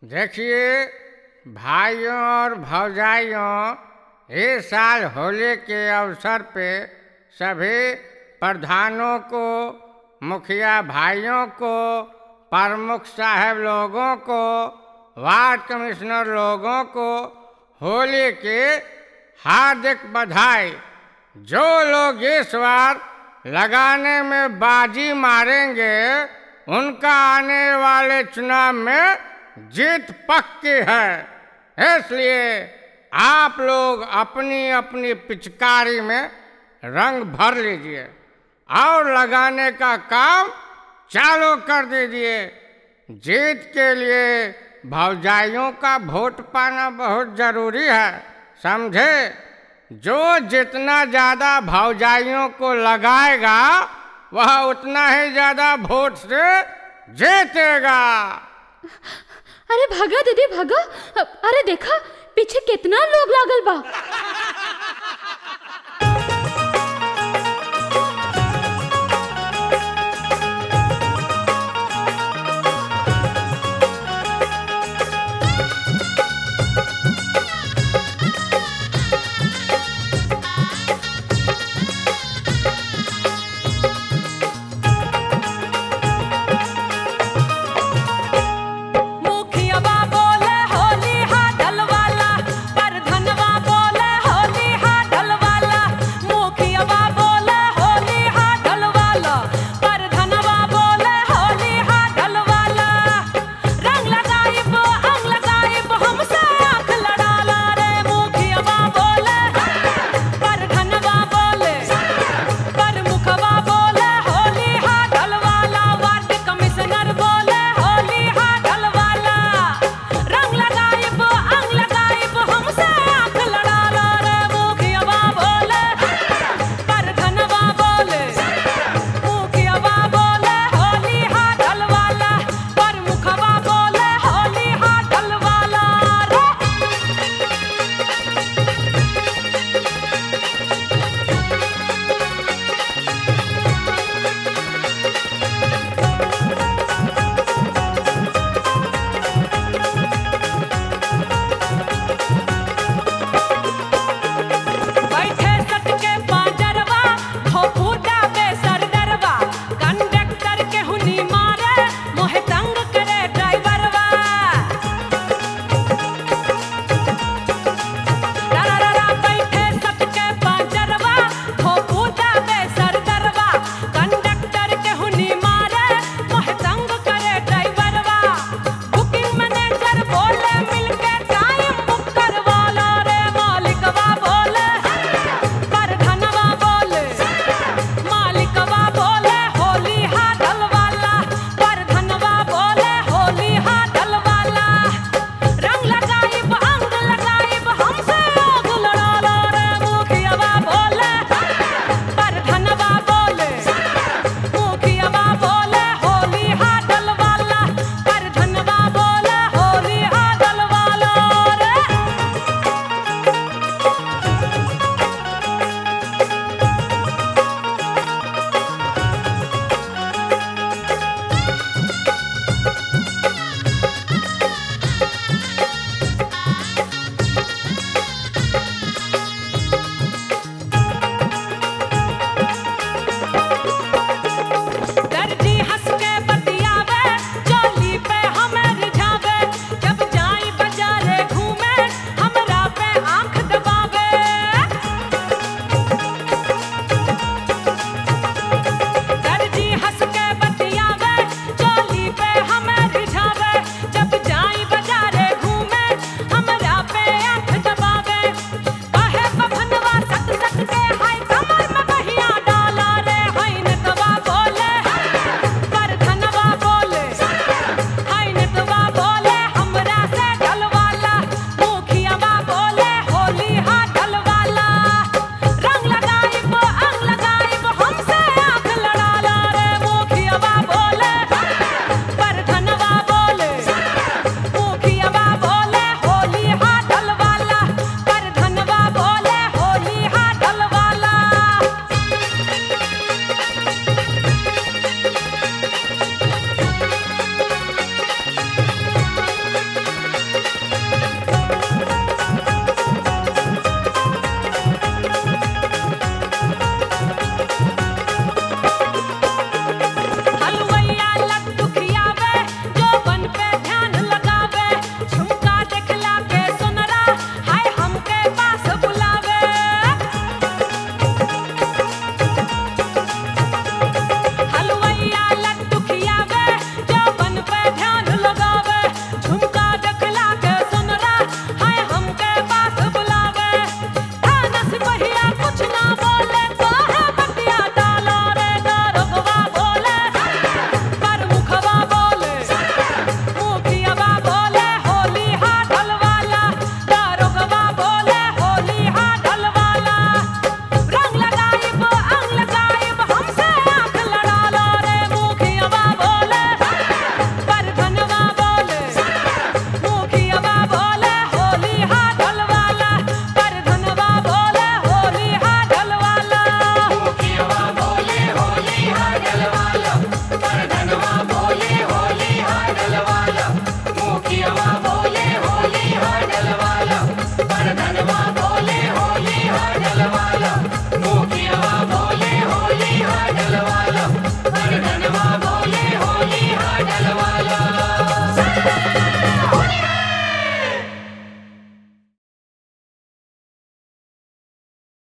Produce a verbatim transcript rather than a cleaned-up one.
देखिए भाइयों और भौजाइयों, इस साल होली के अवसर पे सभी प्रधानों को, मुखिया भाइयों को, प्रमुख साहब लोगों को, वार्ड कमिश्नर लोगों को होली की हार्दिक बधाई। जो लोग इस बार लगाने में बाजी मारेंगे उनका आने वाले चुनाव में जीत पक्की है। इसलिए आप लोग अपनी अपनी पिचकारी में रंग भर लीजिए और लगाने का काम चालू कर दीजिए। जीत के लिए भौजाइयों का वोट पाना बहुत जरूरी है, समझे। जो जितना ज़्यादा भौजाइयों को लगाएगा वह उतना ही ज़्यादा वोट से जीतेगा। अरे भागा दीदी भागा, अरे देखा पीछे कितना लोग लागल बा।